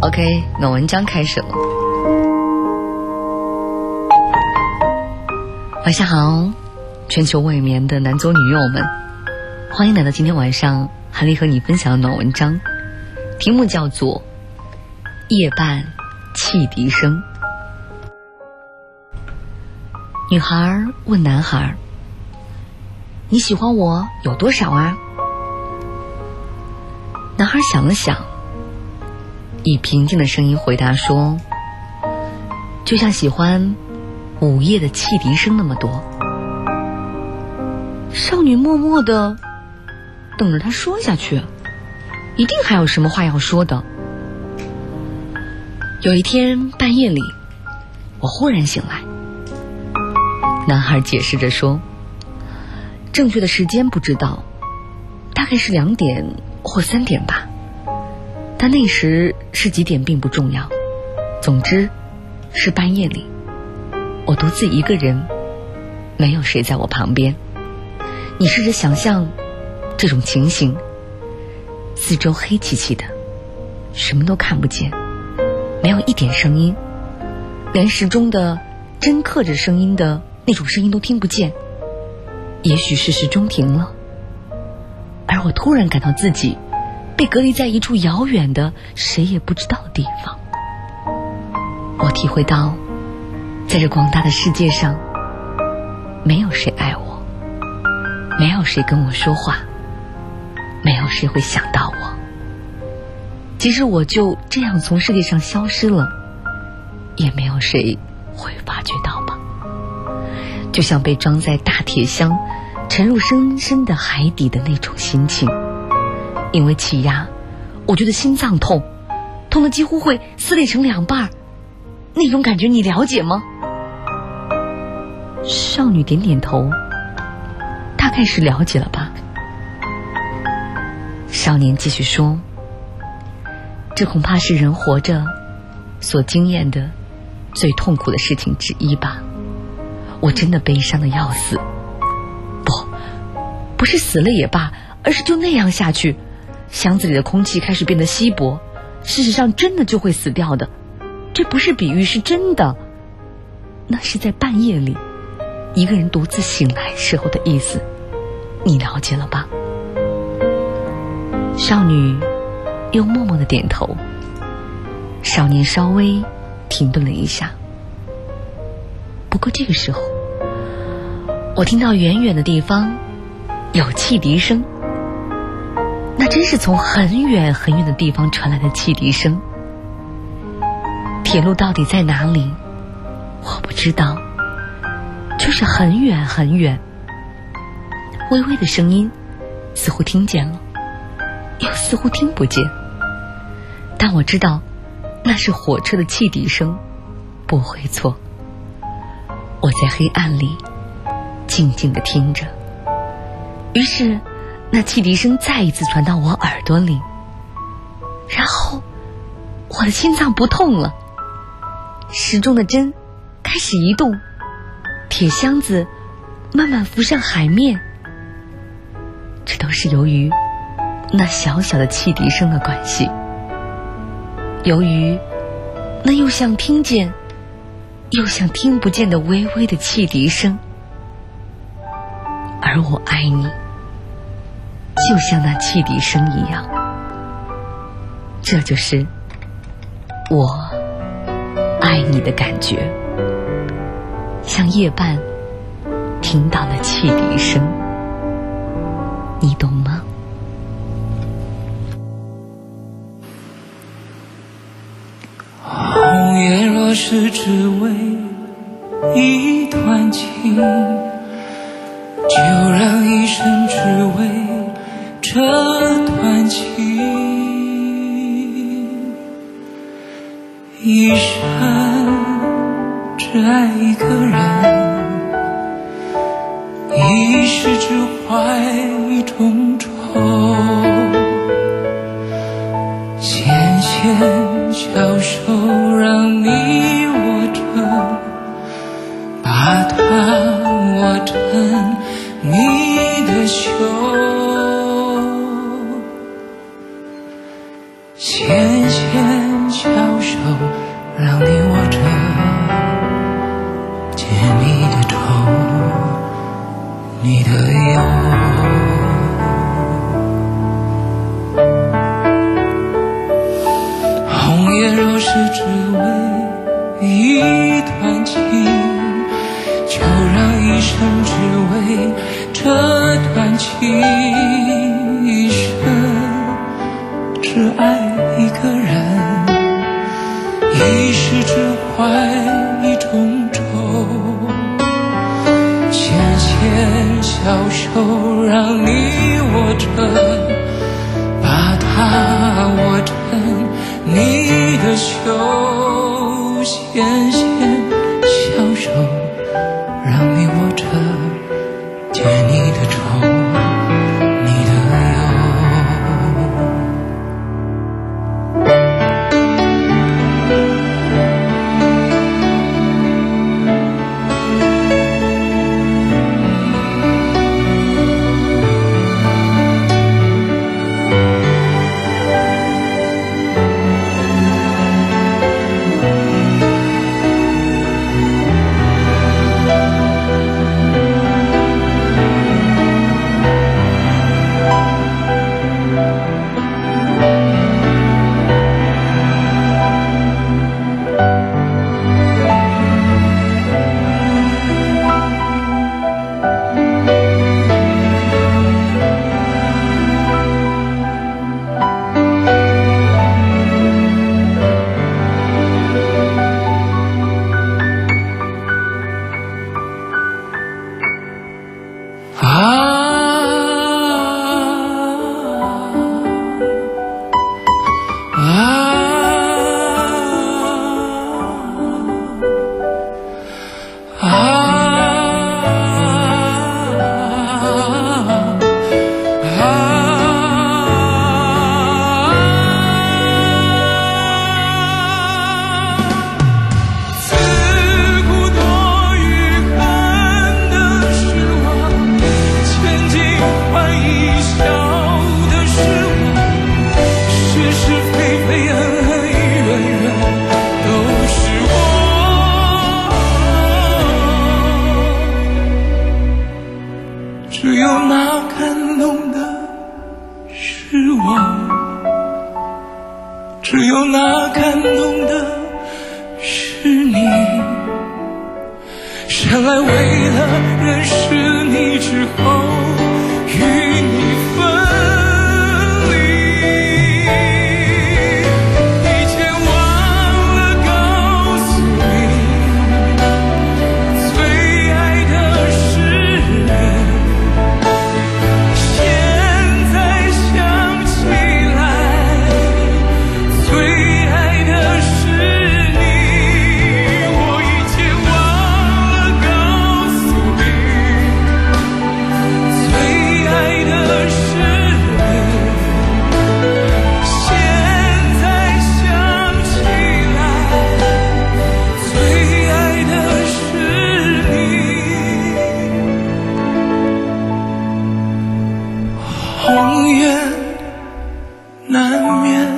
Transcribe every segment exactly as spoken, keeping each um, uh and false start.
OK， 那文章开始了。晚上好，全球未眠的男左女右们，欢迎来到今天晚上韩丽和你分享的暖文章，题目叫做夜半汽笛声。女孩问男孩，你喜欢我有多少啊？男孩想了想，以平静的声音回答说，就像喜欢午夜的汽笛声那么多。少女默默地等着他说下去，一定还有什么话要说的。有一天半夜里，我忽然醒来，男孩解释着说，正确的时间不知道，大概是两点或三点吧，但那时是几点并不重要，总之是半夜里，我独自一个人，没有谁在我旁边。你试着想象这种情形，四周黑漆漆的，什么都看不见，没有一点声音，连时钟的针刻着声音的那种声音都听不见。也许是时钟停了，而我突然感到自己被隔离在一处遥远的谁也不知道的地方。我体会到在这广大的世界上，没有谁爱我，没有谁跟我说话，没有谁会想到我。即使我就这样从世界上消失了，也没有谁会发觉到吧。就像被装在大铁箱沉入深深的海底的那种心情。因为气压，我觉得心脏痛，痛得几乎会撕裂成两半，那种感觉你了解吗？少女点点头，大概是了解了吧。少年继续说，这恐怕是人活着所经验的最痛苦的事情之一吧。我真的悲伤的要死，不，不是死了也罢，而是就那样下去，箱子里的空气开始变得稀薄，事实上真的就会死掉的。这不是比喻，是真的。那是在半夜里一个人独自醒来时候的意思，你了解了吧？少女又默默地点头。少年稍微停顿了一下，不过这个时候我听到远远的地方有汽笛声，那真是从很远很远的地方传来的汽笛声。铁路到底在哪里我不知道，就是很远很远，微微的声音似乎听见了，又似乎听不见，但我知道那是火车的汽笛声，不会错。我在黑暗里静静地听着，于是那汽笛声再一次传到我耳朵里，然后我的心脏不痛了，时钟的针开始移动，铁箱子慢慢浮上海面。这都是由于那小小的汽笛声的关系，由于那又像听见又像听不见的微微的汽笛声。而我爱你，就像那汽笛声一样。这就是我爱你的感觉，像夜半听到了汽笛声，你懂吗？ 红叶若是只为一段情，就让一生只为这段情，一生只爱一个人，一世只怀一种愁，纤纤小手让你握着，把它握成你的袖，纤纤小言若是只为一段情，就让一生只为这段情，一生只爱一个人，一世只怀一种愁，牵牵小手让你握着，把它握成你的袖，纤纤小手让你握着，解你的愁，你的忧。只有那感动的是我，只有那感动的是你，生来为了认识你之后与你分红颜难免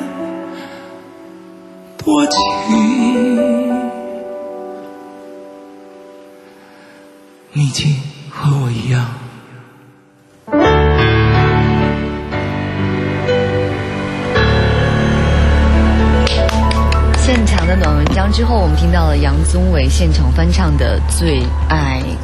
多情，你竟和我一样。 现场的暖文章之后，我们听到了杨宗纬现场翻唱的《最爱》。